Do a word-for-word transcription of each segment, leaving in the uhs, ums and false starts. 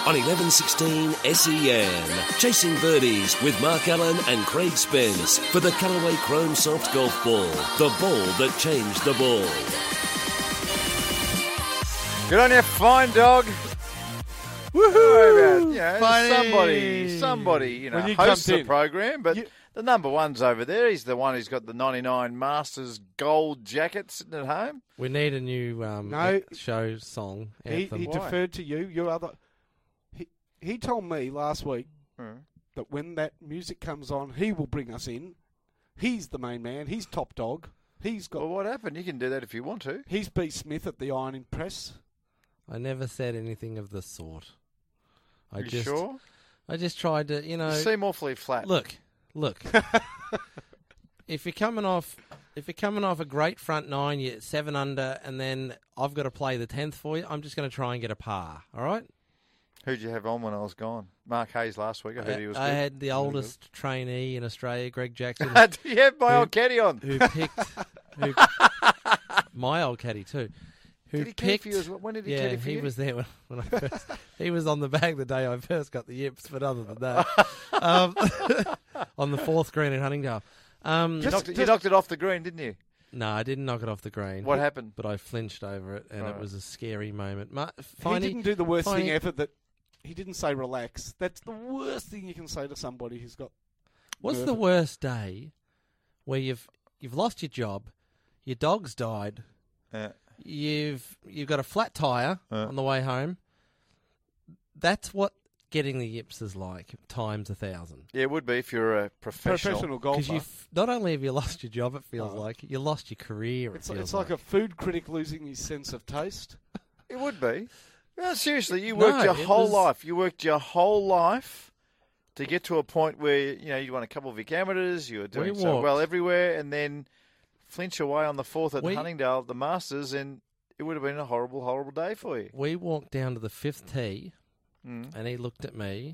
on eleven sixteen S E N. Chasing Birdies with Mark Allen and Craig Spence for the Callaway Chrome Soft Golf Ball, the ball that changed the ball. Good on you, fine dog. Woohoo! About, you know, Funny. somebody, somebody, you know, When you hosts jumped the in. program, but You- the number one's over there. He's the one who's got the ninety-nine Masters gold jacket sitting at home. We need a new um, No. show song He, anthem. he Why? deferred to you. Your other. He, he told me last week Hmm. that when that music comes on, he will bring us in. He's the main man. He's top dog. He's got. Well, what happened? You can do that if you want to. He's B. Smith at the ironing press. I never said anything of the sort. I Are you just, sure? I just tried to, you know. You seem awfully flat. Look, look. if you're coming off, if you're coming off a great front nine, you're seven under, and then I've got to play the tenth for you. I'm just going to try and get a par. All right. Who'd you have on when I was gone? Mark Hayes last week. I heard he was I good. had the oldest trainee in Australia, Greg Jackson, Do you have my Who- old caddy on? who picked who, my old caddy too. Who Did he caddy picked? for you as well? When did he yeah, caddy for he you? was there when, when I first. He was on the bag the day I first got the yips, but other than that, um, on the fourth green in Huntingdale. Um, You knocked, it, you knocked it off the green, didn't you? no, I didn't knock it off the green. What happened? But I flinched over it, and Right. it was a scary moment. Ma- he Finey, didn't do the worst Finey- thing ever. That he didn't say relax. That's the worst thing you can say to somebody who's got. what's the nerve. worst day where you've you've lost your job, your dog's died, Yeah. you've you've got a flat tire Uh. on the way home? That's what getting the yips is like times a thousand. Yeah, it would be if you're a professional. Professional Because golfer. you not only have you lost your job, it feels Oh. like you lost your career. It It's, feels it's like a food critic losing his sense of taste. It would be. No, seriously, you No, worked your it whole was- life. You worked your whole life to get to a point where you know you won a couple of Vic Amateurs. You were doing We so walked. well everywhere, and then flinch away on the fourth at We- Huntingdale at the Masters, and it would have been a horrible, horrible day for you. we walked down to the fifth tee, Mm. and he looked at me,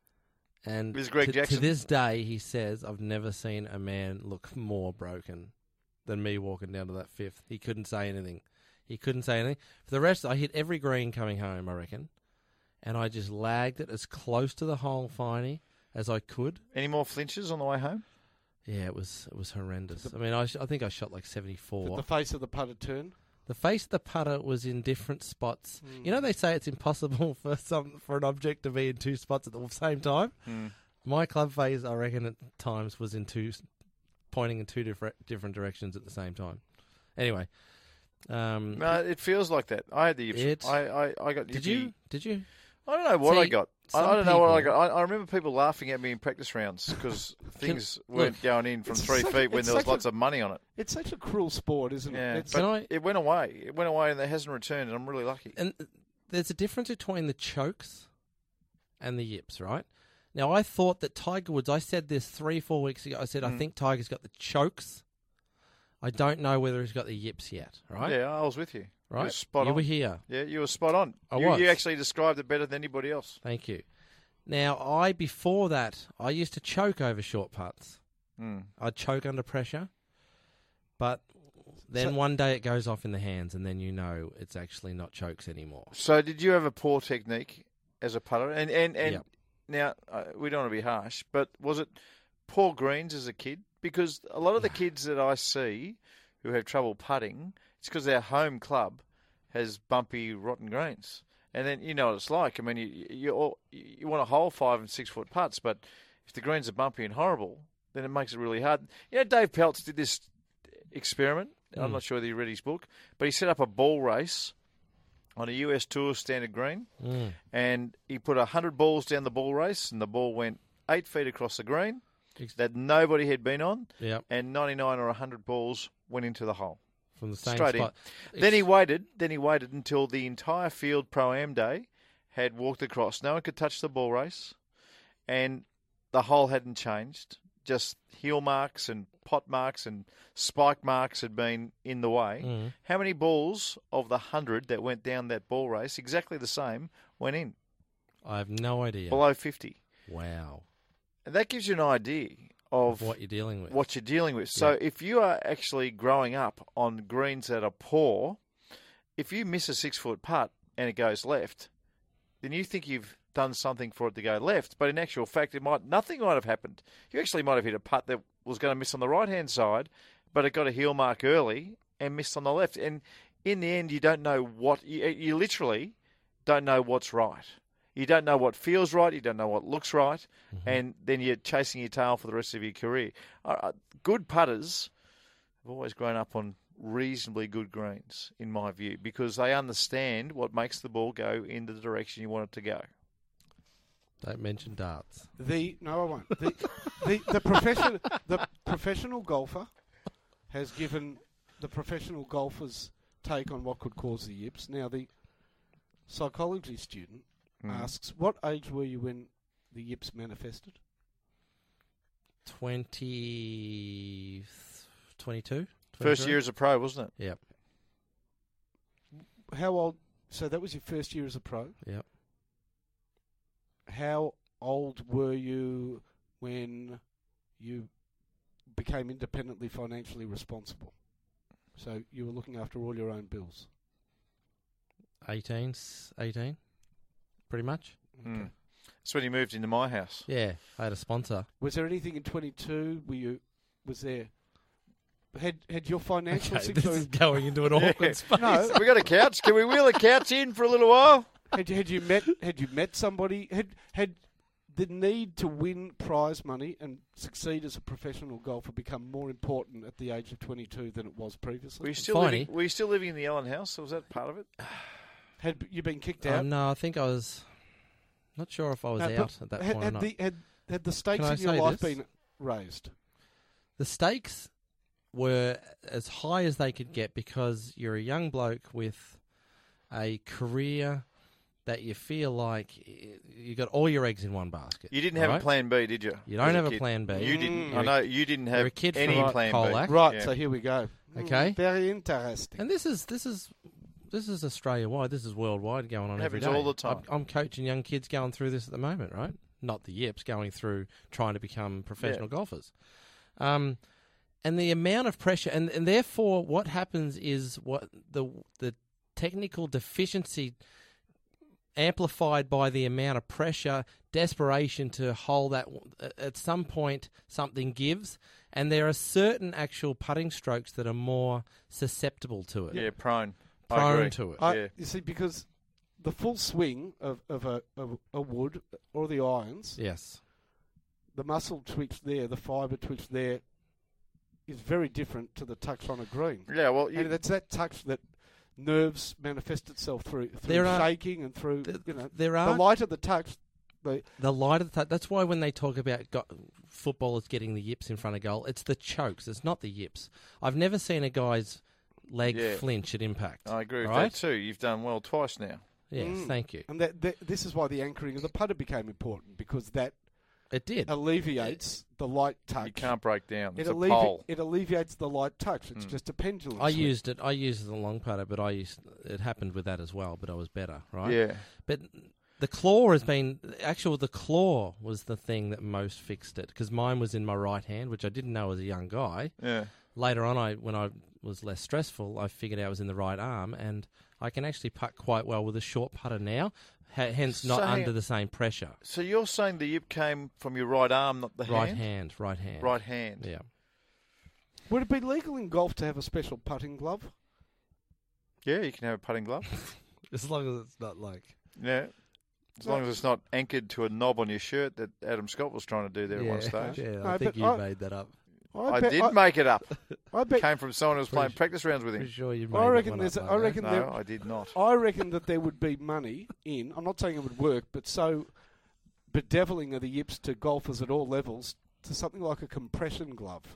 and It was Greg to, Jackson. to this day he says, "I've never seen a man look more broken than me walking down to that fifth." He couldn't say anything. He couldn't say anything. For the rest, I hit every green coming home, I reckon, and I just lagged it as close to the hole, Finey, as I could. Any more flinches on the way home? Yeah, it was it was horrendous. I mean, I, sh- I think I shot like seventy-four. The face of the putter turn. The face of the putter was in different spots. Mm. You know, they say it's impossible for some for an object to be in two spots at the same time. Mm. My club face, I reckon, at times was in two, pointing in two different different directions at the same time. Anyway, um, No, it feels like that. I had the yips. It- I, I, I got. did yippy- you? Did you? I don't know what I See, got. I, some I don't know what I people- got. I, I remember people laughing at me in practice rounds because things weren't look, going in from it's three such- feet when it's there was such a- lots of money on it. It's such a cruel sport, isn't Yeah, it? It's, but Can I- it went away. It went away and it hasn't returned, and I'm really lucky. And there's a difference between the chokes and the yips, right? Now, I thought that Tiger Woods, I said this three, four weeks ago. I said, I Mm. think Tiger's got the chokes. I don't know whether he's got the yips yet, right? Yeah, I was with you. You were Right? spot you on. were here. Yeah, you were spot on. I you, was. you actually described it better than anybody else. Thank you. Now, I, before that, I used to choke over short putts. Mm. I'd choke under pressure. But then So- one day it goes off in the hands, and then you know it's actually not chokes anymore. So, did you have a poor technique as a putter? And and and Yep. now uh, we don't want to be harsh, but was it poor greens as a kid? Because a lot of the kids that I see who have trouble putting, it's because their home club has bumpy, rotten greens. And then you know what it's like. I mean, you you, all, you want to hole five and six foot putts, but if the greens are bumpy and horrible, then it makes it really hard. You know, Dave Peltz did this experiment. I'm Mm. not sure whether you read his book, but he set up a ball race on a U S Tour standard green, Mm. and he put one hundred balls down the ball race, and the ball went eight feet across the green Ex- that nobody had been on, Yep, and ninety-nine or one hundred balls went into the hole. from the same Straight in. spot. Then he Ex- waited. Then he waited until the entire field pro-am day had walked across. No one could touch the ball race, and the hole hadn't changed. Just heel marks and pot marks and spike marks had been in the way. Mm. How many balls of the hundred that went down that ball race, exactly the same, went in? I have no idea. Below fifty. Wow. And that gives you an idea of Of what you're dealing with. what you're dealing with. So Yeah. if you are actually growing up on greens that are poor, if you miss a six-foot putt and it goes left, then you think you've done something for it to go left, but in actual fact, it might nothing might have happened. You actually might have hit a putt that was going to miss on the right-hand side, but it got a heel mark early and missed on the left. And in the end, you don't know what you, you literally don't know what's right. You don't know what feels right. You don't know what looks right, mm-hmm. and then you're chasing your tail for the rest of your career. Uh, good putters have always grown up on reasonably good greens, in my view, because they understand what makes the ball go in the direction you want it to go. Don't mention darts. The no, I won't. The the, the profession the professional golfer has given the professional golfer's take on what could cause the yips. Now the psychology student mm. asks, "What age were you when the yips manifested?" Twenty, twenty-two. First year as a pro, wasn't it? Yep. How old? So that was your first year as a pro? Yep. How old were you when you became independently financially responsible? So you were looking after all your own bills? eighteen, eighteen, pretty much. Okay. Mm. That's when you moved into my house. Yeah, I had a sponsor. Was there anything in twenty-two? Were you? Was there? Had had your financial okay, situation... This is going into an awkward yeah. space. No, we got a couch. Can we wheel a couch in for a little while? Had you, had you met had you met somebody had had the need to win prize money and succeed as a professional golfer become more important at the age of twenty-two than it was previously? Were you still living, were you still living in the Ellen house? Or was that part of it? Had you been kicked out? Um, no, I think I was. Not sure if I was no, out at that had, point. Had or the not. had had the stakes Can I in your say life this? been raised? The stakes were as high as they could get because you're a young bloke with a career that you feel like you got all your eggs in one basket. You didn't have right? a plan B, did you? You don't have a kid? plan B. You didn't. Mm. I know you didn't have You're a kid any from plan Colac. B. Right, Yeah. so here we go. Okay. Mm, very interesting. And this is this is this is Australia wide. This is worldwide going on It every happens day. all the time. I'm, I'm coaching young kids going through this at the moment, right? Not the yips, going through trying to become professional Yeah. golfers. Um, and the amount of pressure, and, and therefore what happens is what the the technical deficiency amplified by the amount of pressure, desperation to hold that. At some point, something gives, and there are certain actual putting strokes that are more susceptible to it. Yeah, prone. I Prone agree. to it. I, Yeah. You see, because the full swing of, of a of a wood or the irons, Yes. the muscle twitch there, the fibre twitch there, is very different to the touch on a green. Yeah, well, you, And it's that touch that nerves manifest itself through through There are- shaking and through th- you know there the are lighter the touch. The, the light of the touch. That's why when they talk about go- footballers getting the yips in front of goal, it's the chokes. It's not the yips. I've never seen a guy's leg Yeah. flinch at impact. I agree with right? that too. You've done well twice now. Yes, Mm. thank you. and that, that this is why the anchoring of the putter became important, because that It did. alleviates the light touch. You can't break down. It, It's a allevi- pole. it alleviates the light touch. It's Mm. just a pendulum. I swing. used it. I used it as a long putter, but I used it happened with that as well. But I was better, right? Yeah. But the claw has been actual. The claw was the thing that most fixed it because mine was in my right hand, which I didn't know as a young guy. Yeah. Later on, I when I was less stressful, I figured out it was in the right arm, and I can actually putt quite well with a short putter now. Ha- hence, not So hang under on. the same pressure. So you're saying the yip came from your right arm, not the Right hand? hand, right hand, Right hand. Yeah. Would it be legal in golf to have a special putting glove? Yeah, you can have a putting glove. As long as it's not like Yeah. As long as it's not anchored to a knob on your shirt that Adam Scott was trying to do there at one yeah, stage. yeah. No, I think but you I- made that up. I bet- did make it up. I bet. Came from someone who was playing Pretty- practice rounds with Pretty him. sure you made I that reckon one there's. up, a- I mate. reckon No, there. I did not. I reckon that there would be money in. I'm not saying it would work, but so bedeviling of the yips to golfers at all levels to something like a compression glove.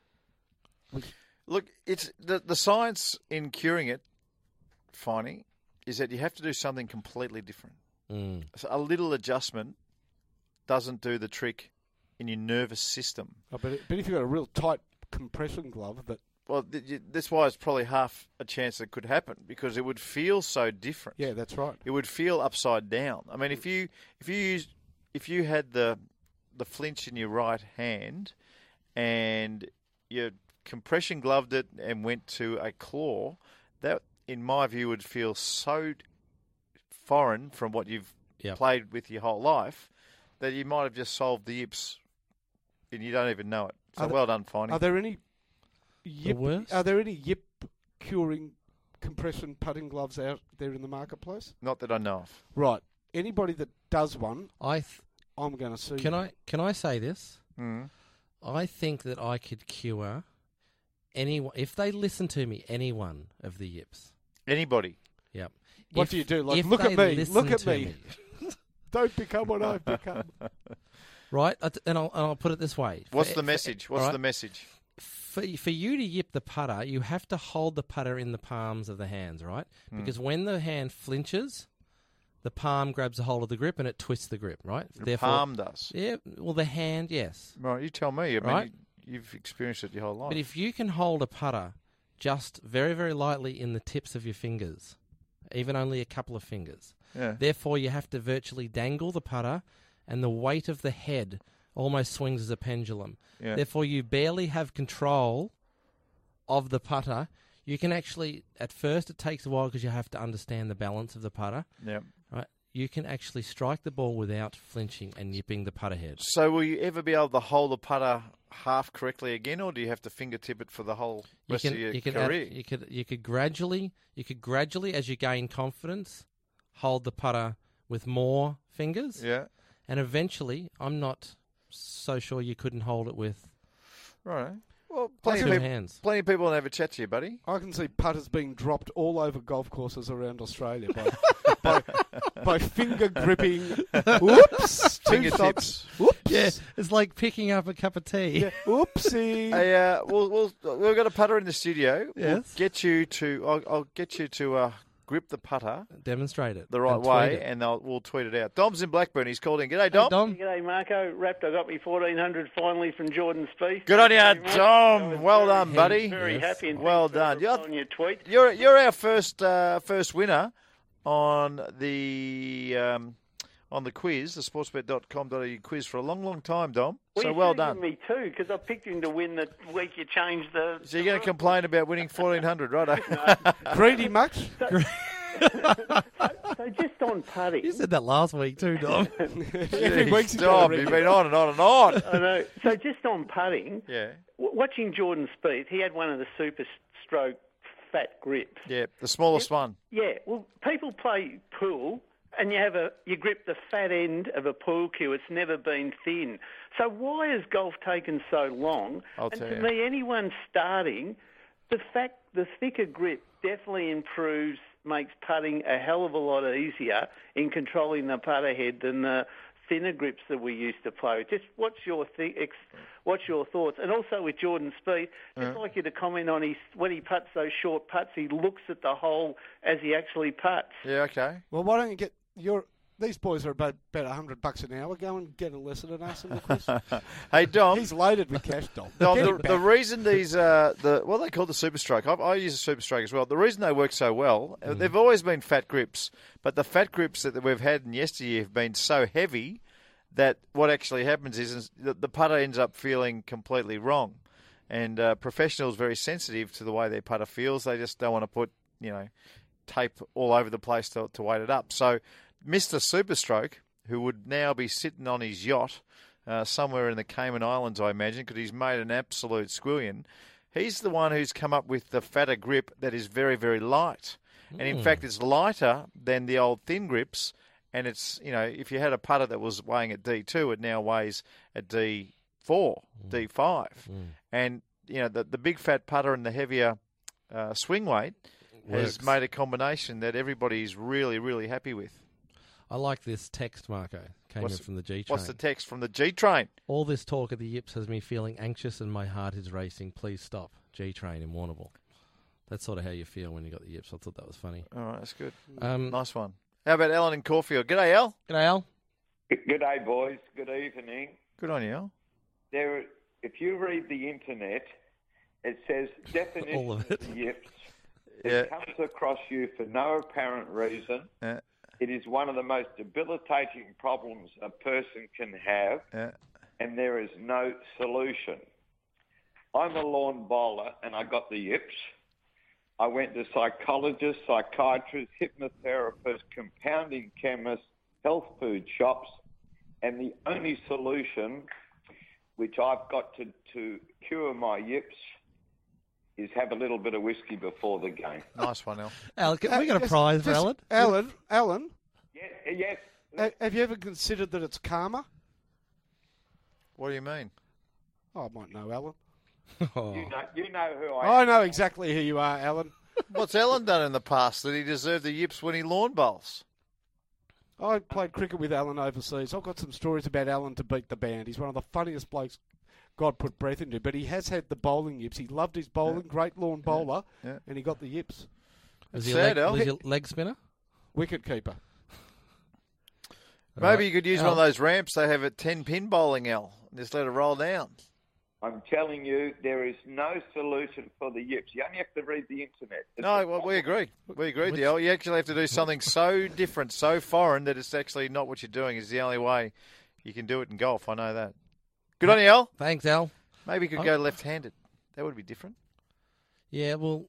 Look, it's the the science in curing it, Finey, is that you have to do something completely different. Mm. So a little adjustment doesn't do the trick in your nervous system. Oh, but, but if you've got a real tight compression glove, that Well, th- you- that's why it's probably half a chance it could happen because it would feel so different. yeah, that's right. It would feel upside down. I mean, if you if you used if you had the the flinch in your right hand and you compression gloved it and went to a claw, that in my view would feel so foreign from what you've Yep. played with your whole life, that you might have just solved the yips and you don't even know it. So Are there- well done finding. Are there any yip? worst? Are there any yip curing compression putting gloves out there in the marketplace? Not that I know of. Right. Anybody that does one, I th- I'm going to sue. can you. I can I say this? Mm. I think that I could cure anyone if they listen to me. Any one of the yips. Anybody. Yep. What If- do you do? Like, if look at they me, listen look at to me. Don't become what I've become. Right, I t- and I'll, and I'll put it this way. What's For- the for- message? What's alright, the message? For, for you to yip the putter, you have to hold the putter in the palms of the hands, right? Hmm. Because when the hand flinches, the palm grabs a hold of the grip and it twists the grip, right? The palm does. Yeah, well, the hand, yes. Right, you tell me. I mean, Right. you, you've experienced it your whole life. But if you can hold a putter just very, very lightly in the tips of your fingers, even only a couple of fingers, yeah. therefore you have to virtually dangle the putter and the weight of the head almost swings as a pendulum. Yeah. Therefore you barely have control of the putter. You can actually, at first it takes a while because you have to understand the balance of the putter, Yeah. right? You can actually strike the ball without flinching and yipping the putter head. So will you ever be able to hold the putter half correctly again, or do you have to fingertip it for the whole You rest can, of your you can add- career? you could, you could gradually, you could gradually, as you gain confidence, hold the putter with more fingers, yeah. and eventually, I'm not so sure you couldn't hold it with Right. Well, plenty two of, people, hands. plenty of people want to have a chat to you, buddy. I can see putters being dropped all over golf courses around Australia by by, by finger gripping. Whoops! Two Fingertips. shots. Whoops! Yeah, it's like picking up a cup of tea. Yeah. Whoopsie! Hey, uh, we'll, we'll, we've got a putter in the studio. We'll Yes. get you to. I'll, I'll get you to uh, grip the putter Demonstrate it the right and tweet way, it. and they'll, we'll tweet it out. Dom's in Blackburn. He's called in. G'day, Hey, Dom. Dom. G'day, Marco. Raptor got me fourteen hundred finally from Jordan Spieth. Good on you, Thank very much. I Dom. was Well very, done, buddy. Very Yes. happy and Well thanks for done. You're- replying your tweet. You're you're our first uh, first winner on the um, on the quiz, the sportsbet dot com dot a u quiz for a long, long time, Dom. Well, so you well should've done. given me two because I picked him to win the week you changed the. So you're going to complain about winning fourteen hundred, right? Greedy much? So just on putting. You said that last week too, Dom. Every week's he's got a Dom, ring. you've been on and on and on. I know. So just on putting, Yeah, w- watching Jordan Spieth, he had one of the super stroke fat grips. yeah, the smallest one. Yeah, well, people play pool, and you have a you grip the fat end of a pool cue. It's never been thin. So why has golf taken so long? I'll and tell to you. me, anyone starting, the fact the thicker grip definitely improves, makes putting a hell of a lot easier in controlling the putter head than the thinner grips that we used to play. Just what's your th- ex- what's your thoughts? And also with Jordan Spieth, just like you to comment on his when he putts those short putts, he looks at the hole as he actually putts. Yeah, okay. Well, why don't you get your... These boys are about about a hundred bucks an hour. Go and get a lesson and ask them the question. Hey, Dom. He's loaded with cash, Dom. Dom, Get the, him back. the reason these, uh, the what they call the Super Stroke, I, I use a Super Stroke as well. The reason they work so well, uh they've always been fat grips, but the fat grips that we've had in yesteryear have been so heavy that what actually happens is, is the, the putter ends up feeling completely wrong. And uh, professionals very sensitive to the way their putter feels. They just don't want to put, you know, tape all over the place to, to weight it up. So Mister Superstroke, who would now be sitting on his yacht uh, somewhere in the Cayman Islands, I imagine, because he's made an absolute squillion. He's the one who's come up with the fatter grip that is very, very light. And in fact, it's lighter than the old thin grips. And it's, you know, if you had a putter that was weighing at D two, it now weighs at D four, D five. And, you know, the, the big fat putter and the heavier uh, swing weight has Works. made a combination that everybody's really, really happy with. I like this text, Marco. Came What's- in from the G train. What's the text from the G train? All this talk of the yips has me feeling anxious and my heart is racing. Please stop. G train in Warrnambool. That's sort of how you feel when you got the yips. I thought that was funny. All right, that's good. Um, Nice one. How about Alan in Caulfield? G'day, Al. G'day, Al. Good day, boys. Good evening. Good on you, Al. There, if you read the internet, it says definition All of it. yips. Yeah. It comes across you for no apparent reason. Yeah. It is one of the most debilitating problems a person can have, Yeah. and there is no solution. I'm a lawn bowler, and I got the yips. I went to psychologists, psychiatrists, hypnotherapists, compounding chemists, health food shops, and the only solution which I've got to, to cure my yips is have a little bit of whiskey before the game. Nice one, El. Al, can we got a Just- prize for just- Alan? Alan, Alan, Yes, yes. ha- have you ever considered that it's karma? What do you mean? Oh, I might know, Alan. Oh. You know, you know who I I am. know exactly who you are, Alan. What's Ellen done in the past that he deserved the yips when he lawn bowls? I played cricket with Alan overseas. I've got some stories about Alan to beat the band. He's one of the funniest blokes God put breath into, but he has had the bowling yips. He loved his bowling, great lawn bowler, Yeah. and he got the yips. Was he a Sad, leg, Al. was he a leg spinner? Wicket keeper. Maybe you could use Al. one of those ramps they have at ten pin bowling, El. Just let it roll down. I'm telling you, there is no solution for the yips. You only have to read the internet. It's No, a well, we agree. We agree, Which- Dale. You actually have to do something so different, so foreign, that it's actually not what you're doing. Is the only way you can do it in golf. I know that. Good on you, El. Thanks, Al. Maybe you could I- go left-handed. That would be different. Yeah, well,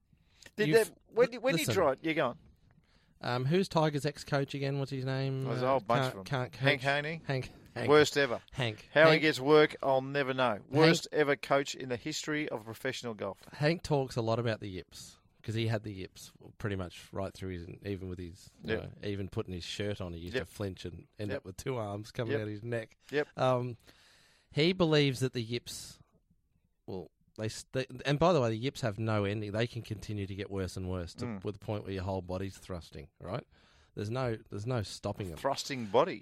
Did You've- that, when you- when you listen. try it, you're going. um, who's Tiger's ex-coach again? What's his name? There's a Uh, whole bunch can't, of them. Can't Hank coach. Haney. Hank. Hank. Worst ever. Hank. How he Hank, gets work, I'll never know. Worst ever coach in the history of professional golf. Hank talks a lot about the yips because he had the yips pretty much right through his, even with his, you Yep. know, even putting his shirt on, he used Yep. to flinch and end Yep. up with two arms coming Yep. out his neck. Yep. Um, he believes that the yips, well, they, st- and by the way, the yips have no ending. They can continue to get worse and worse to Mm. with the point where your whole body's thrusting. Right? There's no, there's no stopping them. Thrusting body.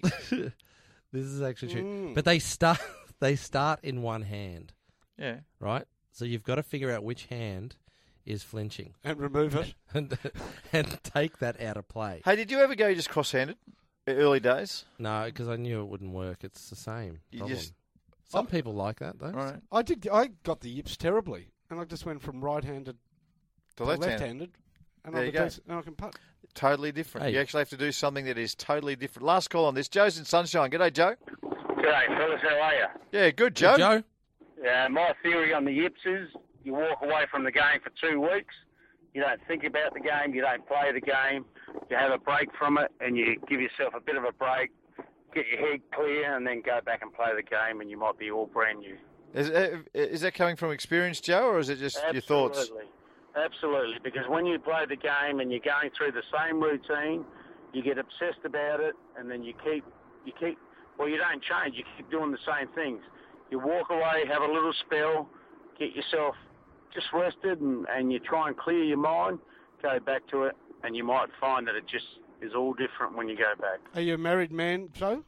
This is actually true. Mm. But they start, they start in one hand, Yeah. right? So you've got to figure out which hand is flinching And remove it. and and take that out of play. Hey, did you ever go just cross-handed? Early days? No, because I knew it wouldn't work. It's the same You problem. just- Some people like that though. All right. I did. I got the yips terribly, and I just went from right-handed To to left-handed. left-handed, and, There I'm you a go. decent, and I can putt. Totally different. Hey. You actually have to do something that is totally different. Last call on this. Joe's in Sunshine. G'day, Joe. G'day, fellas. How are you? Yeah, good, Joe. Joe. Joe. Yeah, my theory on the yips is you walk away from the game for two weeks. You don't think about the game. You don't play the game. You have a break from it, and you give yourself a bit of a break, get your head clear, and then go back and play the game, and you might be all brand new. Is, uh, is that coming from experience, Joe, or is it just your thoughts? Absolutely. Absolutely, because when you play the game and you're going through the same routine, you get obsessed about it, and then you keep, you keep, well, you don't change. You keep doing the same things. You walk away, have a little spell, get yourself just rested, and, and you try and clear your mind, go back to it, and you might find that it just is all different when you go back. Are you a married man, Joe?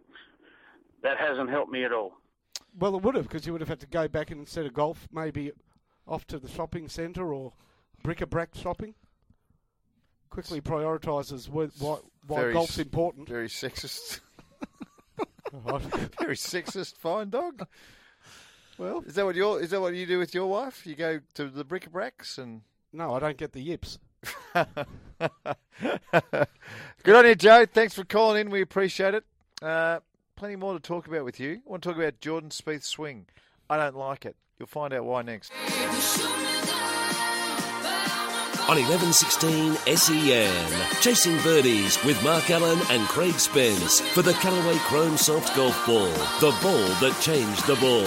That hasn't helped me at all. Well, it would have, because you would have had to go back and instead of golf, maybe off to the shopping centre or bric-a-brac shopping. Quickly prioritises why, why, why Very golf's s- important. Very sexist. Right. Very sexist. Fine dog. Well, Is that what you is that what you do with your wife? You go to the bric-a-bracs and. no, I don't get the yips. Good on you, Joe. Thanks for calling in. We appreciate it. Uh, plenty more to talk about with you. I want to talk about Jordan Spieth's swing. I don't like it. You'll find out why next. On eleven sixteen S E N, Chasing Birdies with Mark Allen and Craig Spence for the Callaway Chrome Soft Golf Ball, the ball that changed the ball.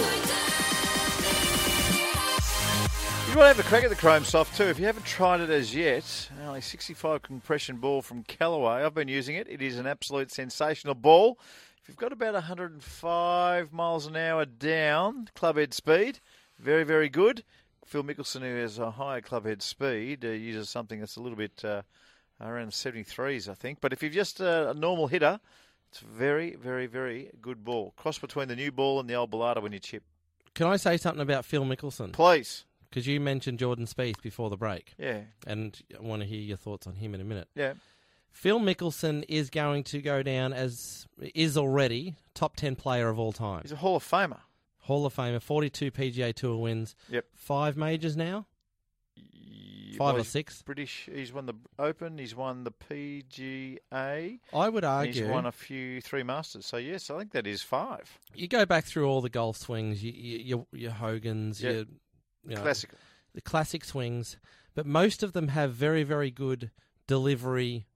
You want to have a crack at the Chrome Soft too. If you haven't tried it as yet, only sixty-five compression ball from Callaway. I've been using it. It is an absolute sensational ball. If you've got about one hundred five miles an hour down clubhead speed, very, very good. Phil Mickelson, who has a higher clubhead speed, uh, uses something that's a little bit uh, around seventy-threes, I think. But if you're just uh, a normal hitter, it's a very, very, very good ball. Cross between the new ball and the old Bellata when you chip. Can I say something about Phil Mickelson? Please. Because you mentioned Jordan Spieth before the break, Yeah. and I want to hear your thoughts on him in a minute. Yeah. Phil Mickelson is going to go down as is already top ten player of all time. He's a Hall of Famer. Hall of Famer, forty-two P G A Tour wins. Yep. Five majors now? Y- Five well, or he's six? British. He's won the Open. He's won the P G A. I would and He's argue, won a few three Masters. So yes, I think that is five. you go back through all the golf swings, you, you, your, your Hogans, Yep. your you know, Classic. the classic swings, but most of them have very, very good delivery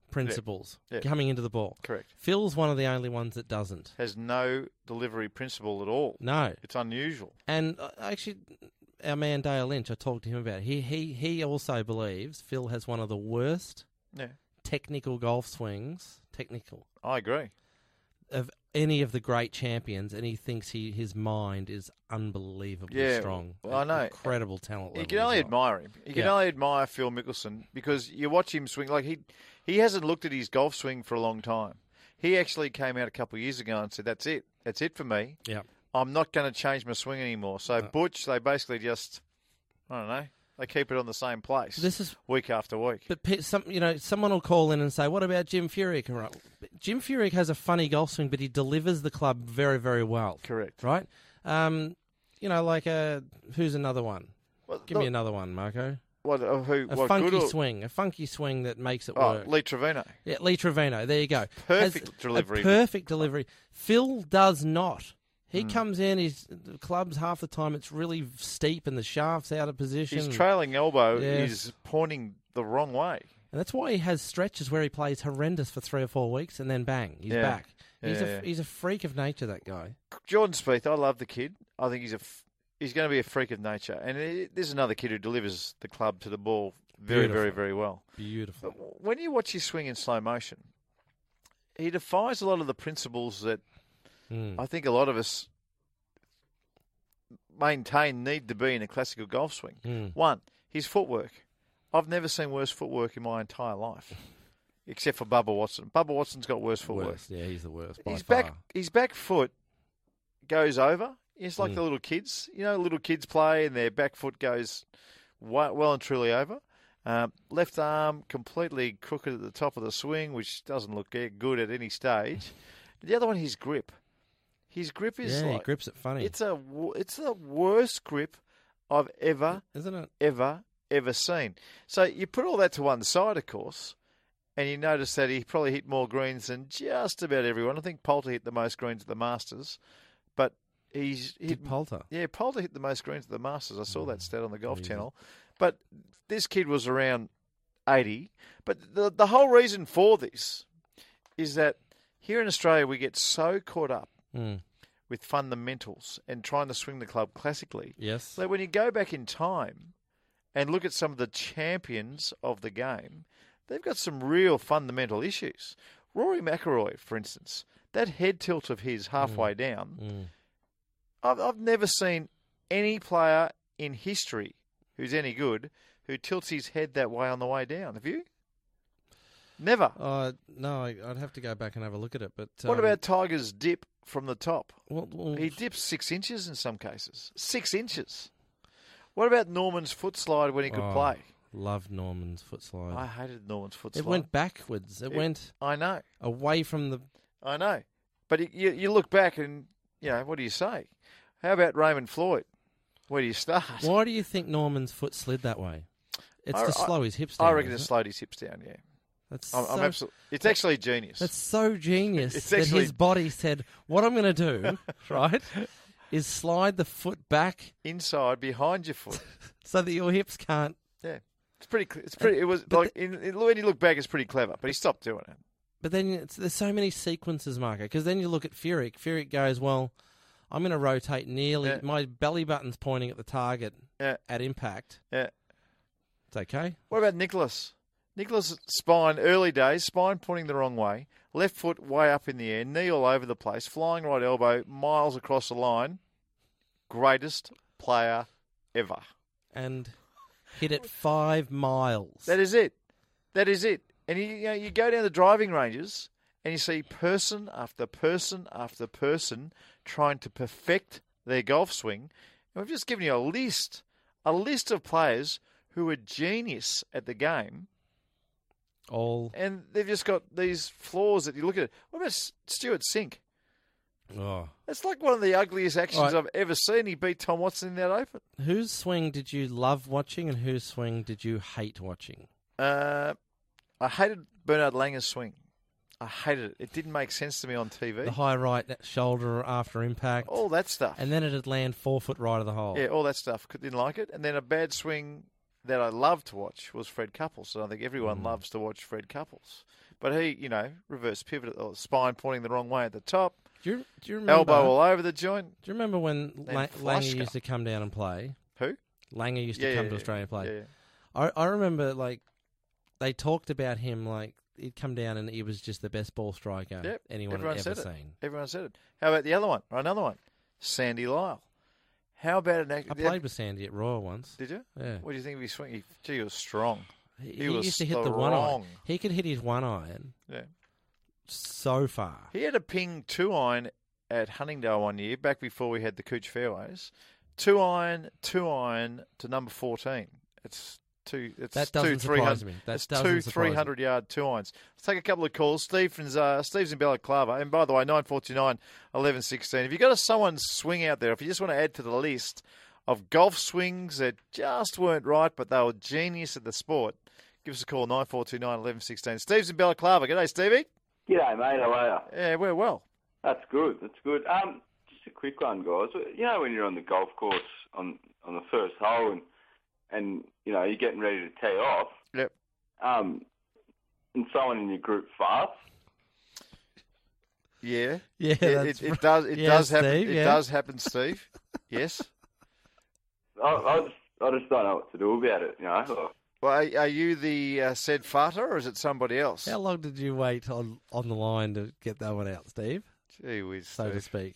principles Yeah. coming into the ball. Correct. Phil's one of the only ones that doesn't. Has no delivery principle at all. No. It's unusual. And uh, actually, our man Dale Lynch, I talked to him about it. He, he, he also believes Phil has one of the worst Yeah. technical golf swings, technical, I agree. of any of the great champions, and he thinks he his mind is unbelievably Yeah, strong. well, I know. Incredible talent level. You can only as well. admire him. You can Yeah. only admire Phil Mickelson because you watch him swing. Like he, he hasn't looked at his golf swing for a long time. He actually came out a couple of years ago and said, "That's it. That's it for me. Yeah. I'm not going to change my swing anymore." So No. Butch, they basically just, I don't know, they keep it on the same place This is week after week. But pe- some, you know, someone will call in and say, "What about Jim Furyk?" Right? Jim Furyk has a funny golf swing, but he delivers the club very, very well. Correct. Right? Um, you know, like a who's another one? Well, Give me look, another one, Marco. what, uh, who, A what funky good or, swing, a funky swing that makes it Oh, work. Lee Trevino. Yeah, Lee Trevino. There you go. Perfect Has delivery. A perfect delivery. Phil does not. He Hmm. comes in. He's the club's half the time. It's really steep and the shaft's out of position. His trailing elbow Yes. is pointing the wrong way. And that's why he has stretches where he plays horrendous for three or four weeks, and then bang, he's Yeah. back. He's Yeah, a yeah. he's a freak of nature. That guy. Jordan Spieth, I love the kid. I think he's a f- he's going to be a freak of nature. And it, there's another kid who delivers the club to the ball very, Beautiful. very, very well. Beautiful. But when you watch his swing in slow motion, he defies a lot of the principles that Mm. I think a lot of us maintain need to be in a classical golf swing. Mm. One, his footwork. I've never seen worse footwork in my entire life, except for Bubba Watson. Bubba Watson's got worse footwork. Worst. Yeah, he's the worst by His far. back, his back foot goes over. It's like Mm. the little kids. You know, little kids play and their back foot goes wa- well and truly over. Um, left arm completely crooked at the top of the swing, which doesn't look ge- good at any stage. The other one, his grip. His grip is yeah, he like grips it funny, it's a wo- it's the worst grip I've ever isn't it? ever ever seen. So you put all that to one side, of course, and you notice that he probably hit more greens than just about everyone. I think Poulter hit the most greens at the Masters, but he's hit Did Poulter? yeah, Poulter hit the most greens at the Masters. I saw that stat on the Golf Easy. Channel. But this kid was around eighty. But the the whole reason for this is that here in Australia we get so caught up Mm. with fundamentals and trying to swing the club classically. Yes. So when you go back in time and look at some of the champions of the game, they've got some real fundamental issues. Rory McIlroy, for instance, that head tilt of his halfway down, Mm. I've, I've never seen any player in history who's any good who tilts his head that way on the way down. Have you? Never. Uh, no, I, I'd have to go back and have a look at it. But What um, about Tiger's dip from the top? Well, well, He dips six inches in some cases. Six inches. What about Norman's foot slide when he could oh, play? Loved Norman's foot slide. I hated Norman's foot it slide. went backwards. It, It- went I know. away from the. I know. But you- you, you look back and, you know, what do you say? How about Raymond Floyd? Where do you start? Why do you think Norman's foot slid that way? It's I- to slow his hips down. I reckon it isn't slowed his hips down, yeah. That's I'm, so, I'm absolutely. It's actually genius. That's so genius It's that actually- his body said, "What I'm going to do, right, is slide the foot back Inside, behind your foot. so that your hips can't." Yeah. It's pretty. cl- It's pretty. It was But like in, in, when you look back, it's pretty clever. But he stopped doing it. But then it's, there's so many sequences, Marco. Because then you look at Furyk. Furyk goes, "Well, I'm going to rotate nearly. Yeah. My belly button's pointing at the target Yeah. at impact. Yeah. It's okay." What about Nicholas? Nicholas' spine, early days, spine pointing the wrong way, left foot way up in the air, knee all over the place, flying right elbow, miles across the line. Greatest player ever. And hit it five miles. That is it. That is it. And you, you know, you go down the driving ranges and you see person after person after person trying to perfect their golf swing. And we've just given you a list, a list of players who are genius at the game, all. and they've just got these flaws that you look at. What about S- Stuart Sink? Oh. That's like one of the ugliest actions All right. I've ever seen. He beat Tom Watson in that Open. Whose swing did you love watching, and whose swing did you hate watching? Uh, I hated Bernard Langer's swing. I hated it. It didn't make sense to me on T V. The high right shoulder after impact, All that stuff. and then it'd land four foot right of the hole. Yeah, all that stuff. Could- Didn't like it. And then a bad swing that I loved to watch was Fred Couples. And I think everyone Mm. loves to watch Fred Couples. But he, you know, reverse pivot, or spine pointing the wrong way at the top, Do you, do you remember? elbow all over the joint. Do you remember when Then La- Langer Flushka. used to come down and play? Who? Langer used Yeah, to come yeah, to yeah. Australia and play. Yeah, yeah. I I remember like they talked about him like he'd come down and he was just the best ball striker Yep, anyone everyone had ever said it. seen. Everyone said it. How about the other one? Or another one? Sandy Lyle. How about an act- I played with Sandy at Royal once. Did you? Yeah. What do you think of his swing? He, gee, he was strong. He, He he was used to hit the one iron. strong. He could hit his one iron Yeah. so far. He had a ping two iron at Huntingdale one year, back before we had the Cooch fairways. Two iron, two iron to number fourteen. It's two. It's That two doesn't three surprise hundred. me. That It's doesn't two surprise three me. hundred yard two irons. Let's take a couple of calls. Steve's uh, Steve's in Balaclava, and by the way, nine forty nine, eleven sixteen. If you got a someone's swing out there, if you just want to add to the list of golf swings that just weren't right, but they were genius at the sport, give us a call nine four two nine, eleven sixteen. Steve's in Balaclava. G'day, Stevie. G'day, mate. How are you? Yeah, we're well. That's good. That's good. Um, just a quick one, guys. You know when you're on the golf course on on the first hole and and you know you're getting ready to tee off. Yep. Um, and someone in your group farts. Yeah, Yeah, it, that's it, it right. does. It Yeah, does happen. Steve, it yeah. does happen, Steve. Yes. I, I just I just don't know what to do about it. You know. Or, Well, are, are you the uh, said farter, or is it somebody else? How long did you wait on, on the line to get that one out, Steve? Gee whiz, So to Steve. speak.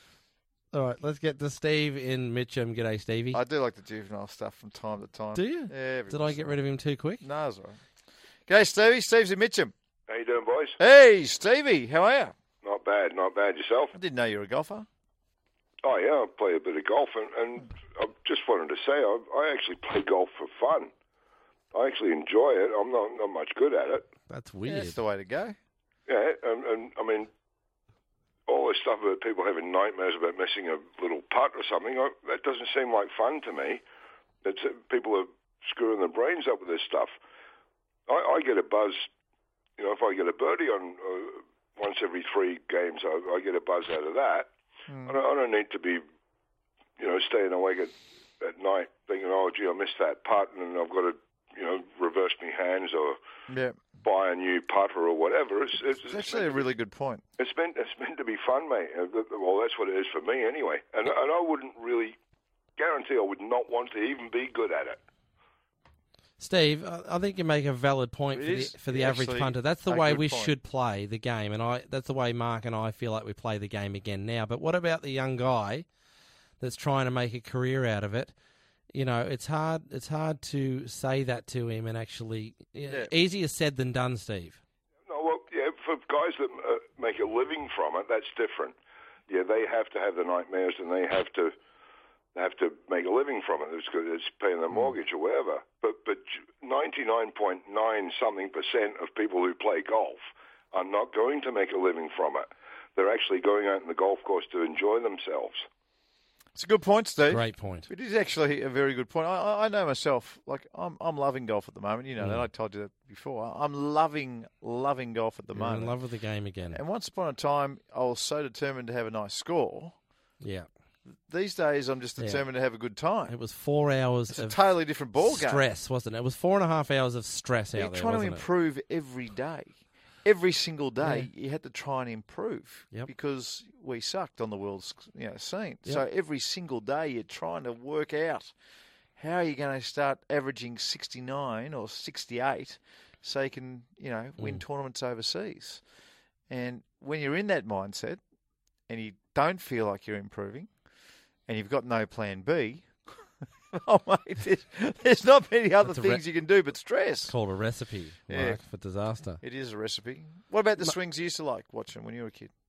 All right, let's get to Steve in Mitcham. G'day, Stevie. I do like the juvenile stuff from time to time. Do you? Yeah. every Did I once get in a rid of him too quick? while. No, it's all right. G'day, Stevie. Steve's in Mitcham. How you doing, boys? Hey, Stevie. How are you? Not bad, not bad. Yourself? I didn't know you were a golfer. Oh, yeah, I play a bit of golf, and, and I just wanted to say I, I actually play golf for fun. I actually enjoy it. I'm not not much good at it. That's Yeah, weird. that's the way to go. Yeah, and, and I mean, all this stuff about people having nightmares about missing a little putt or something, I, that doesn't seem like fun to me. It's, uh, people are screwing their brains up with this stuff. I, I get a buzz, you know, if I get a birdie on uh, once every three games, I, I get a buzz out of that. Hmm. I, don't, I don't need to be, you know, staying awake at, at night thinking, oh, gee, I missed that putt and I've got to, you know, reverse my hands or Yeah. buy a new putter or whatever. It's, it's, It's actually a really good point. it's meant it's meant to be fun, mate. Uh, th- Well, that's what it is for me anyway. And and I wouldn't really guarantee I would not want to even be good at it. Steve, I I think you make a valid point It for the, is for the average actually punter. That's the a way good we point. should play the game, and I that's the way Mark and I feel like we play the game again now. But what about the young guy that's trying to make a career out of it? You know, it's hard. It's hard to say that to him, and actually, Yeah. easier said than done, Steve. No, well, yeah, for guys that uh, make a living from it, that's different. Yeah, they have to have the nightmares, and they have to they have to make a living from it. It's, it's paying their mortgage or whatever. But but ninety-nine point nine something percent of people who play golf are not going to make a living from it. They're actually going out in the golf course to enjoy themselves. It's a good point, Steve. Great point. It is actually a very good point. I, I- I know myself. Like I'm, I'm loving golf at the moment. You know that. I told you that before. I'm loving, loving golf at the You're moment. in love with the game again. And once upon a time, I was so determined to have a nice score. Yeah, These days, I'm just Yeah. determined to have a good time. it was four hours It's a of totally different ball game. stress, wasn't it? It was four and a half hours of stress You're out there, trying to wasn't it? improve every day. Every single day, you had to try and improve Yep. because we sucked on the world's you know, scene. Yep. So every single day, you're trying to work out how are you going to start averaging sixty-nine or sixty-eight so you can you know win Mm. tournaments overseas. And when you're in that mindset and you don't feel like you're improving and you've got no plan B, oh mate, there's, there's not many other That's a re- things you can do but stress. It's called a recipe, Mark, Yeah. for disaster. It is a recipe. What about the swings you used to like watching when you were a kid?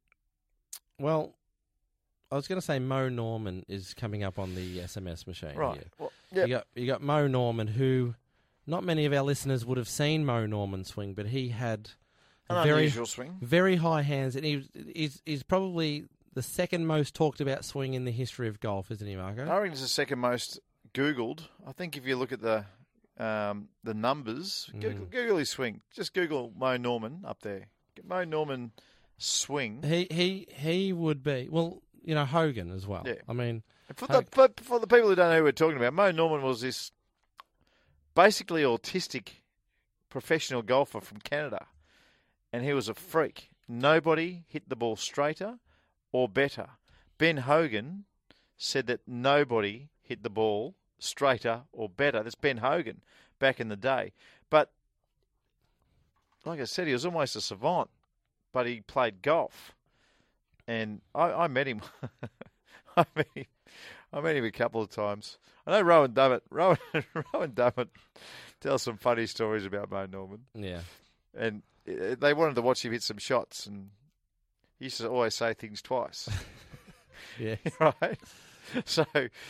Well, I was going to say Mo Norman is coming up on the S M S machine. Right. Here. Well, You yep. got you got Mo Norman, who not many of our listeners would have seen Mo Norman swing, but he had a An very unusual swing. very high hands, and he was- he's he's probably the second most talked about swing in the history of golf, isn't he, Marco? I reckon it's the second most Googled. I think if you look at the um, the numbers, Google, Mm. Google his swing. Just Google Mo Norman up there. Get Mo Norman swing. He he he would be well, you know, Hogan as well. Yeah. I mean, And for Ho- the but for the people who don't know who we're talking about, Mo Norman was this basically autistic professional golfer from Canada, and he was a freak. Nobody hit the ball straighter or better. Ben Hogan said that nobody hit the ball straighter or better. That's Ben Hogan back in the day. But like I said, he was almost a savant, but he played golf. And I, I met him. I met him. I met him a couple of times. I know Rowan Dummett. Rowan, Rowan Dummett tells some funny stories about Mo Norman. Yeah. And they wanted to watch him hit some shots, and he used to always say things twice. Yeah. Right? So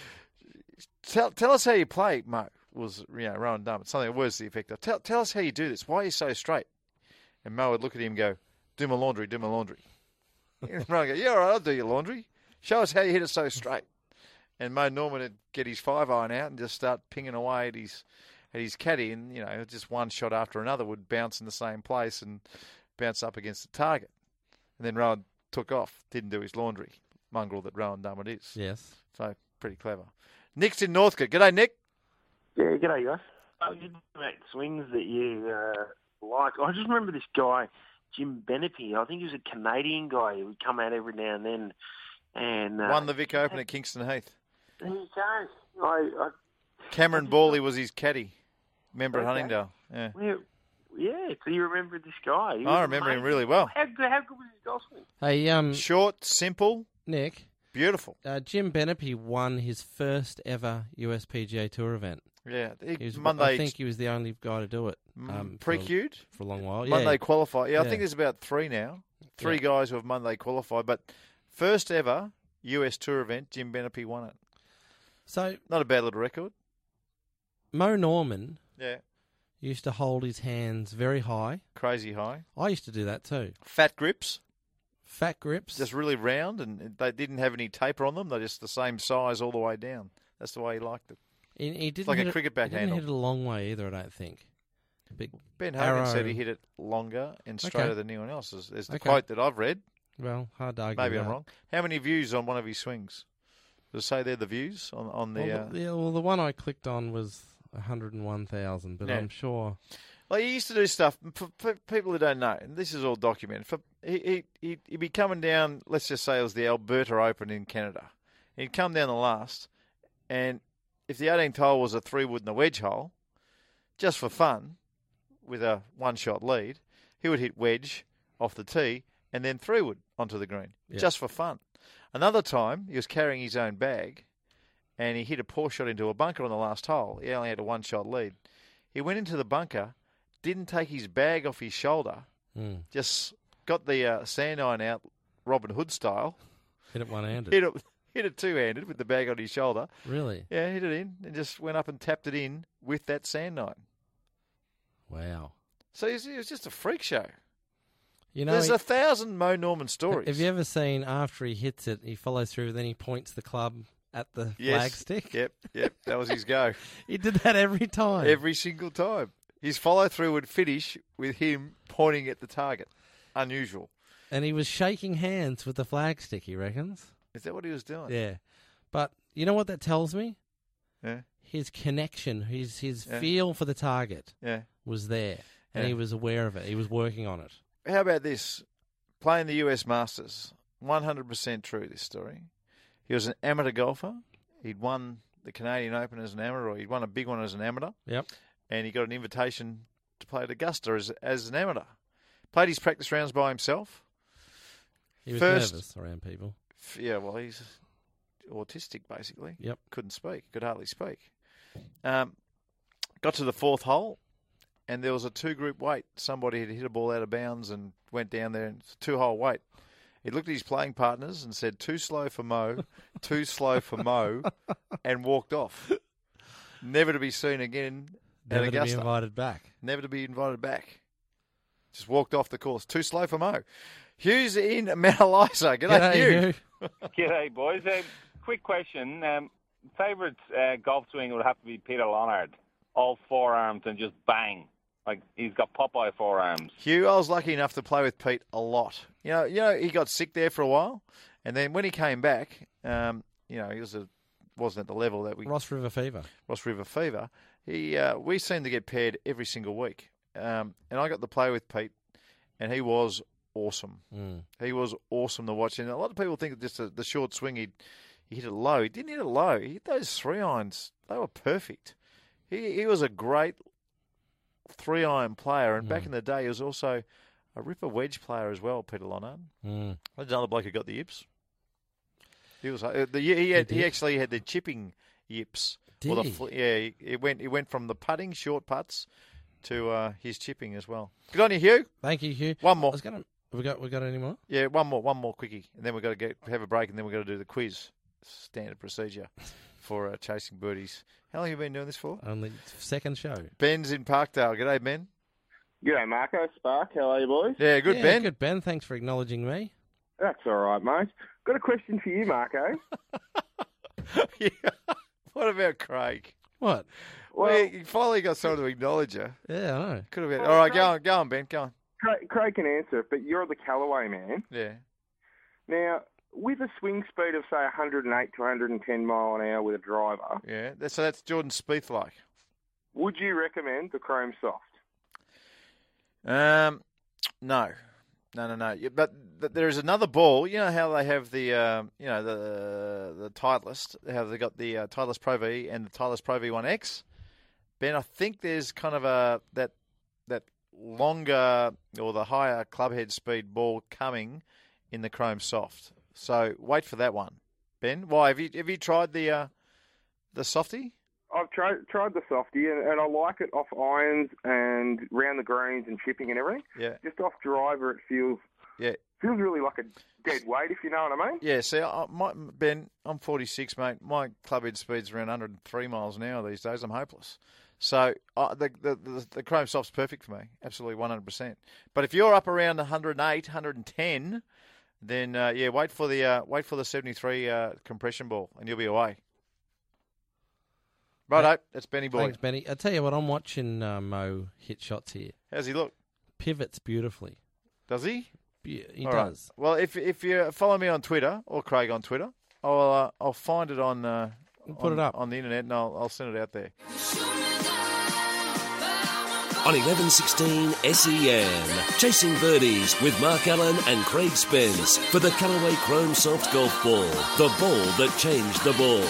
tell tell us how you play, Mo, was, you know, Rowan Dummett. Something words to the effect of, tell, tell us how you do this. Why are you so straight? And Mo would look at him and go, do my laundry, do my laundry. And Rowan would go, yeah, all right, I'll do your laundry. Show us how you hit it so straight. And Mo Norman would get his five iron out and just start pinging away at his at his caddy, and you know, just one shot after another would bounce in the same place and bounce up against the target. And then Rowan took off, didn't do his laundry. Mongrel that Rowan Dummett is. Yes. So pretty clever. Nick's in Northcote. G'day, Nick. Yeah, g'day, guys. Oh, you about swings that you uh, like. I just remember this guy, Jim Benepi. I think he was a Canadian guy who would come out every now and then. And uh, won the Vic Open at Kingston Heath. There you go. I, I, Cameron Bawley was his caddy. Member Okay. at Huntingdale. Yeah. yeah, yeah, so you remember this guy. He I was remember him amazing. really well. How good, how good was his golf swing? Hey, um, Short, simple, Nick. beautiful. Uh, Jim Benepi won his first ever U S P G A Tour event. Yeah. He, He was, Monday, I think he was the only guy to do it. Um, for- pre-queued. for a long while. Yeah. Monday qualify. Yeah, I Yeah. think there's about three now. Three Yeah. guys who have Monday qualified. But first ever U S Tour event, Jim Benepi won it. So Not a bad little record. Mo Norman Yeah. used to hold his hands very high. Crazy high. I used to do that too. Fat grips. Fat grips. Just really round, and they didn't have any taper on them. They're just the same size all the way down. That's the way he liked it. He, he didn't like a hit it- cricket He didn't backhand. hit it a long way either, I don't think. A big Ben Hogan said he arrow. hit it longer and straighter Okay. than anyone else. There's the Okay. quote that I've read. Well, hard to argue Maybe with I'm that. wrong. How many views on one of his swings? Does it say there the views on, on the... Well, uh, the, yeah, well, the one I clicked on was one hundred one thousand, but Yeah. I'm sure... Well, he used to do stuff for, for people who don't know, and this is all documented. For he, he he he'd be coming down. Let's just say it was the Alberta Open in Canada. He'd come down the last, and if the eighteenth hole was a three wood and a wedge hole, just for fun, with a one shot lead, he would hit wedge off the tee and then three wood onto the green, Yeah. just for fun. Another time, he was carrying his own bag, and he hit a poor shot into a bunker on the last hole. He only had a one shot lead. He went into the bunker. Didn't take his bag off his shoulder, Mm. just got the uh, sand iron out, Robin Hood style, Hit it one-handed. hit it, hit it two-handed with the bag on his shoulder. Really? Yeah, hit it in, and just went up and tapped it in with that sand iron. Wow. So it was, it was just a freak show. You know, There's he- a thousand Mo Norman stories. have you ever seen after he hits it, he follows through, then he points the club at the Yes. flag stick? Yep, yep, that was his go. He did that every time. Every single time. His follow-through would finish with him pointing at the target. Unusual. And he was shaking hands with the flag stick, he reckons. Is that what he was doing? Yeah. But you know what that tells me? Yeah. His connection, his his Yeah. feel for the target Yeah. was there. And Yeah. he was aware of it. He was working on it. How about this? Playing the U S Masters. one hundred percent true, this story. He was an amateur golfer. He'd won the Canadian Open as an amateur, or he'd won a big one as an amateur. Yep. And he got an invitation to play at Augusta as, as an amateur. Played his practice rounds by himself. He was First- nervous around people. F- Yeah, well, he's autistic, basically. Yep. Couldn't speak. Could hardly speak. Um, got to the fourth hole, and there was a two-group wait. Somebody had hit a ball out of bounds and went down there, and it's a two-hole wait. He looked at his playing partners and said, too slow for Mo, too slow for Mo, and walked off. Never to be seen again at Never to be Augusta. invited back. Never to be invited back. Just walked off the course. Too slow for Mo. Hughes in Mount Eliza. G'day, G'day, Hugh. Hugh. G'day, boys. Um, quick question. Um, favourite uh, golf swing would have to be Peter Lonard. All forearms and just bang. Like, he's got Popeye forearms. Hugh, I was lucky enough to play with Pete a lot. You know, you know, he got sick there for a while, and then when he came back, um, you know, he was a, wasn't at the level that we Ross River Fever. Ross River Fever. he uh, we seem to get paired every single week. Um, and I got to play with Pete, and he was awesome. Mm. He was awesome to watch. And a lot of people think that just a, the short swing, he he hit it low. He didn't hit it low. He hit those three irons. They were perfect. He he was a great three iron player. And mm. back in the day, he was also a ripper wedge player as well, Peter Lonard. Mm. There's another bloke who got the yips. He was uh, the he had, he, he actually had the chipping yips. Did well, the, he? Yeah, he, he went he went from the putting short putts to uh, his chipping as well. Good on you, Hugh. Thank you, Hugh. One more. I was gonna. We got. We got any more? Yeah, one more. One more quickie, and then we've got to get have a break, and then we've got to do the quiz. Standard procedure for uh, chasing birdies. How long have you been doing this for? Only second show. Ben's in Parkdale. G'day, Ben. G'day, Marco. Spark. How are you, boys? Yeah, good, yeah, Ben. Good, Ben. Thanks for acknowledging me. That's all right, mate. Got a question for you, Marco. Yeah. What about Craig? What? Well, well, you finally got someone to acknowledge you. Yeah, I know. Could have been. Well, All right, Craig, go on, go on, Ben. Go on. Craig, Craig can answer, but you're the Callaway man. Yeah. Now, with a swing speed of, say, one hundred eight to one hundred ten mile an hour with a driver. Yeah, that's, so that's Jordan Spieth like. Would you recommend the Chrome Soft? Um, no. No, no, no. Yeah, but, but there is another ball. You know how they have the, um, you know, the the Titleist, how they got the uh, Titleist Pro V and the Titleist Pro V one X? Ben, I think there's kind of a, that, that longer or the higher clubhead speed ball coming in the Chrome Soft. So wait for that one, Ben. Why have you have you tried the uh, the softy? I've tried tried the softy and, and I like it off irons and round the greens and chipping and everything. Yeah. Just off driver, it feels yeah feels really like a dead weight, if you know what I mean. Yeah. See, I, my, Ben, I'm forty-six, mate. My clubhead speed's around one hundred three miles an hour these days. I'm hopeless. So uh, the, the the the Chrome Soft's perfect for me. Absolutely one hundred percent. But if you're up around one hundred eight, one hundred ten. Then uh, yeah, wait for the uh, wait for the seventy-three uh, compression ball, and you'll be away. Righto, that's Benny boy. Thanks, Benny. I tell you what, I'm watching uh, Mo hit shots here. How's he look? Pivots beautifully. Does he? Yeah, he All does. Right. Well, if if you follow me on Twitter or Craig on Twitter, I'll uh, I'll find it on uh, Put on, it up on the internet, and I'll I'll send it out there. On eleven sixteen S E N, Chasing Birdies with Mark Allen and Craig Spence for the Callaway Chrome Soft Golf Ball, the ball that changed the ball.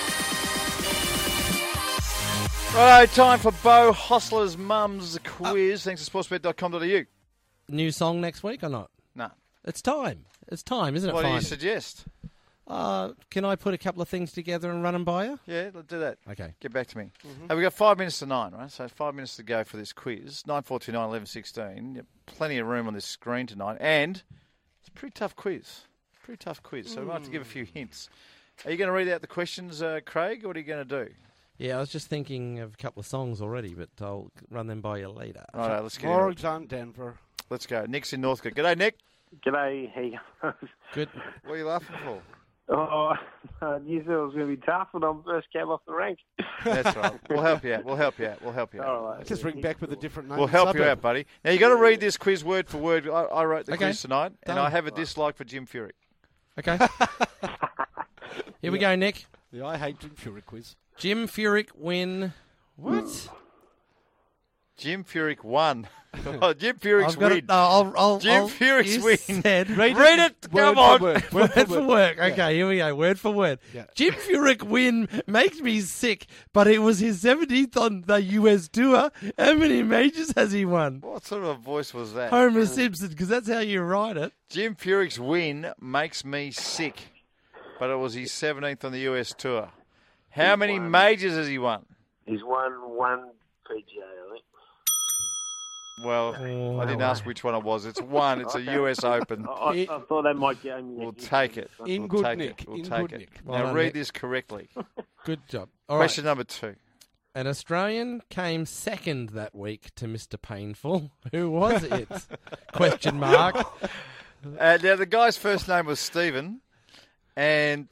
Right, time for Bo Hostler's mum's quiz. Thanks to sportsbet dot com dot a u. New song next week or not? No. It's time. It's time, isn't it? What do you finally? suggest? Uh, can I put a couple of things together and run them by you? Yeah, let's do that. Okay. Get back to me. Mm-hmm. Hey, we've got five minutes to nine, right? So five minutes to go for this quiz. nine four two nine, eleven sixteen. Plenty of room on this screen tonight. And it's a pretty tough quiz. Pretty tough quiz. So we might have to give a few hints. Are you going to read out the questions, uh, Craig, or what are you going to do? Yeah, I was just thinking of a couple of songs already, but I'll run them by you later. All right, let's get Morgs on Denver. Let's go. Nick's in Northcote. G'day, Nick. G'day, how Good. What are you laughing for? Oh, I knew it was going to be tough when I first came off the rank. That's right. We'll help you out. We'll help you out. We'll help you out. All right. Just ring back with a different name. We'll help you out, buddy. Now, you got to read this quiz word for word. I, I wrote the Okay. quiz tonight, and Done. I have a dislike for Jim Furyk. Okay. Here we go, Nick. The I Hate Jim Furyk quiz. Jim Furyk win. What? Jim Furyk won. Oh, Jim Furyk's I've got win. it. No, I'll, I'll, Jim I'll, Furyk's you win. Said, read, read it. it. Come on. Word, word, word for word. Okay, Yeah. here we go. Word for word. Yeah. Jim Furyk win makes me sick, but it was his seventeenth on the U S tour. How many majors has he won? What sort of a voice was that? Homer Simpson, because that's how you write it. Jim Furyk's win makes me sick, but it was his seventeenth on the U S tour. How He's many won. majors has he won? He's won one P G A, I think. Well, Oh, I didn't no ask way. which one it was. It's one. It's a U S Open. I, I, I thought that might get me. We'll take it. In We'll good take nick. it. We'll In take good it. nick. Well Now done, read Nick. this correctly. Good job. All right. Question number two. An Australian came second that week to Mister Painful. Who was it? Question mark. Uh, now, the guy's first name was Stephen, and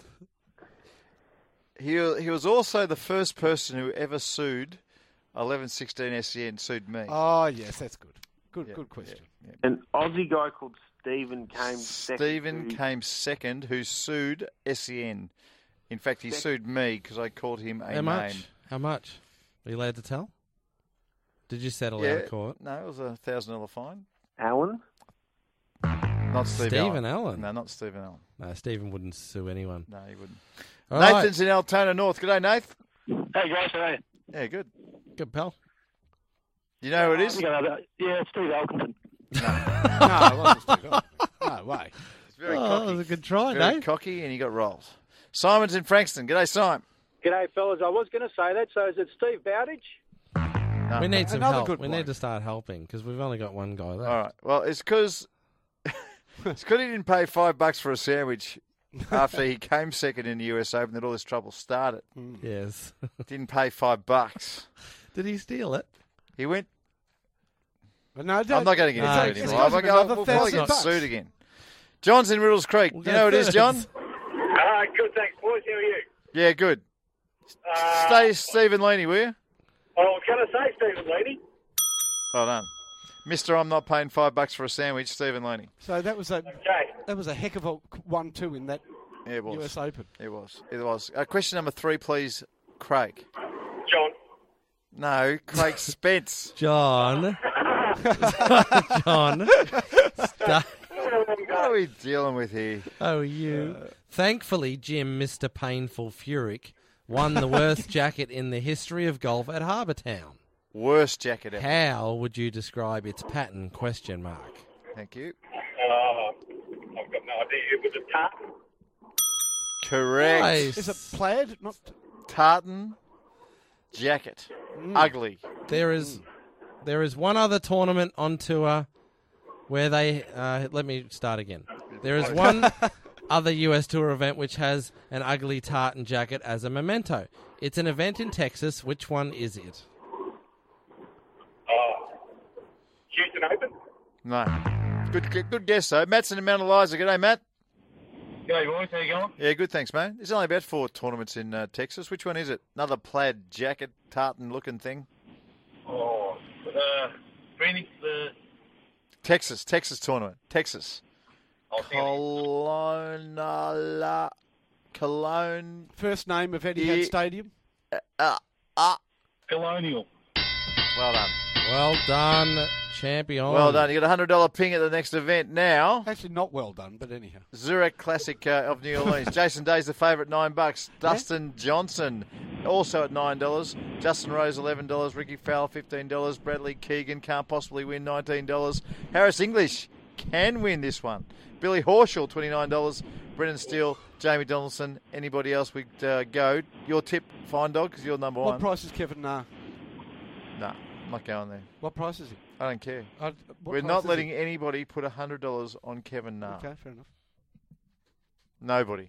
he he was also the first person who ever sued eleven sixteen S E N, sued me. Oh, yes, that's good. Good, Yeah, good question. yeah, yeah. An Aussie guy called Stephen came second. Stephen to- came second, who sued S E N. In fact, he Sec- sued me because I called him a How name. much? How much? Are you allowed to tell? Did you settle Yeah. out of court? No, it was a thousand dollar fine. Alan? Not Steve Stephen Allen. Allen. No, not Stephen Allen. No, Stephen wouldn't sue anyone. No, he wouldn't. All Nathan's right. in Altona North. G'day, Nath. Hey guys, how are you? Yeah, good. Good pal. You know who it is? Yeah, it's Steve Alkinson. No, it wasn't Steve Allen. No way. It's very Oh, cocky. that was a good try, Very Dave. cocky, and he got rolls. Simon's in Frankston. G'day, Simon. G'day, fellas. I was going to say that. So is it Steve Bowditch? No. We need some Another help. good We bloke. need to start helping because we've only got one guy there. All right. Well, it's because it's because he didn't pay five bucks for a sandwich after he came second in the U S Open that all this trouble started. Yes. Didn't pay five bucks. Did he steal it? He went. But no, I'm not going to get No, into it it's anymore. got I'm to be going another we'll probably thousand get bucks. sued again. John's in Riddles Creek. We'll you go know who it is, thirds. John? Uh, good, thanks, boys. How are you? Yeah, good. Uh, Stay Stephen Leaney, will you? Oh, can I say Stephen Leaney? Well done. Mister I'm not paying five bucks for a sandwich, Stephen Leaney. So that was a Okay. that was a heck of a one-two in that Yeah, it was. U S Open. It was. It was. Uh, question number three, please, Craig. John. No, Craig Spence. John. John. Stop. What are we dealing with here? Oh, you. Thankfully, Jim, Mister Painful Furyk, won the worst jacket in the history of golf at Harbour Town. Worst jacket ever. How would you describe its pattern? Question mark. Thank you. Uh, I've got no idea. It was a tartan. Correct. Nice. Is it plaid? Not Tartan jacket. Ugly. There is, there is one other tournament on tour where they. Uh, let me start again. There is one other U S Tour event which has an ugly tartan jacket as a memento. It's an event in Texas. Which one is it? Uh, Houston Open. No. Good, good, good guess though. Matt's in Mount Eliza. G'day, Matt. G'day, boys. How you going? Yeah, good. Thanks, mate. There's only about four tournaments in uh, Texas. Which one is it? Another plaid jacket, tartan-looking thing. Oh, uh, Phoenix. Uh, Texas, Texas tournament. Texas. I'll see you. Cologne. uh, Cologne. first name of Etihad Yeah. Stadium. Uh, uh. Colonial. Well done. Well done, champion. Well done. You got a hundred dollar ping at the next event now. Actually, not well done, but anyhow. Zurich Classic uh, of New Orleans. Jason Day's the favourite, nine bucks. Dustin Johnson also at nine dollars. Justin Rose eleven dollars. Ricky Fowler fifteen dollars. Bradley Keegan can't possibly win nineteen dollars. Harris English can win this one. Billy Horschel twenty nine dollars. Brendan Steele, Jamie Donaldson. Anybody else we uh, go? Your tip, Fine Dog, because you're number What one. price is Kevin Nah? No, I'm not going there. What price is he? I don't care. Uh, what We're price not is letting he? anybody put a hundred dollars on Kevin Na. Okay, fair enough. Nobody.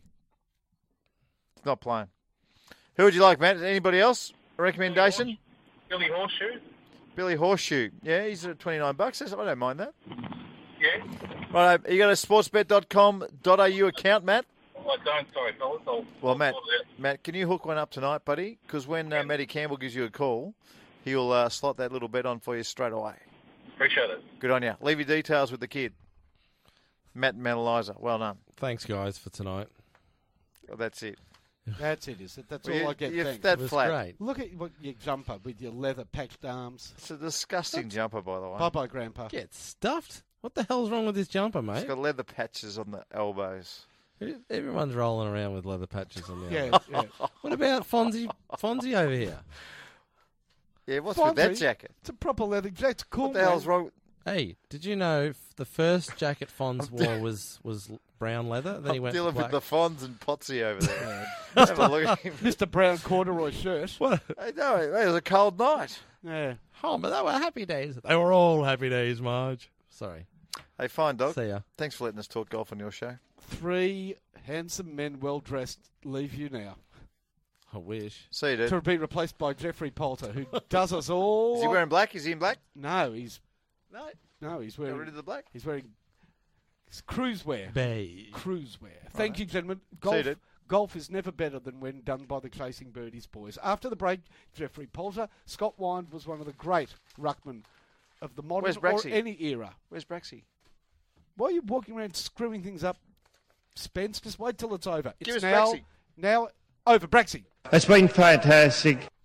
It's not playing. Who would you like, Matt? Anybody else? A recommendation? Billy Horseshoe. Billy Horseshoe. Yeah, he's at twenty-nine bucks. I don't mind that. Yeah. Right, you got a sportsbet dot com dot a u account, Matt? I don't. Sorry, fellas. I'll, Well, I'll Matt, sort it out. Matt, can you hook one up tonight, buddy? Because when uh, Matty Campbell gives you a call, he'll uh, slot that little bet on for you straight away. Appreciate it. Good on you. Leave your details with the kid. Matt Manalizer. Well done. Thanks, guys, for tonight. Well, that's it. That's it, is it? That's Well, all you- I get. you're Thanks. that It was flat. great. Look at what your jumper with your leather packed arms. It's a disgusting jumper, by the way. Bye bye, Grandpa. Get stuffed. What the hell's wrong with this jumper, It's mate? got leather patches on the elbows. Everyone's rolling around with leather patches on the Yeah, elbows. yeah. What about Fonzie? Fonzie over here. Yeah, what's with that Fonzie, jacket? It's a proper leather jacket. It's cool. What the hell's man. wrong? Hey, did you know f- the first jacket Fonz wore was, was l- brown leather? Then he I'm went dealing to with black. the Fonz and Potsy over there. Have a look at him. Mister Brown corduroy shirt. What? Hey, no, it was a cold night. Yeah. Oh, but they were happy days. They were all happy days, Marge. Sorry. Hey, fine, dog. See ya. Thanks for letting us talk golf on your show. Three handsome men, well dressed, leave you now I wish. See you, dude. to be replaced by Jeffrey Poulter, who does us all. Is he wearing black? Is he in black? No, he's No. no, he's Got rid wearing. of the black? He's wearing it's cruise wear. Beige. Cruise wear. Thank Right. you, gentlemen. See you, Golf, dude. golf is never better than when done by the Chasing Birdies boys. After the break, Jeffrey Poulter. Scott Wind was one of the great ruckmen of the modern Where's or Braxy? any era. Where's Braxy? Why are you walking around screwing things up, Spence? Just wait till it's over. Give It's us now, Braxy. now over. Braxy. It's been fantastic.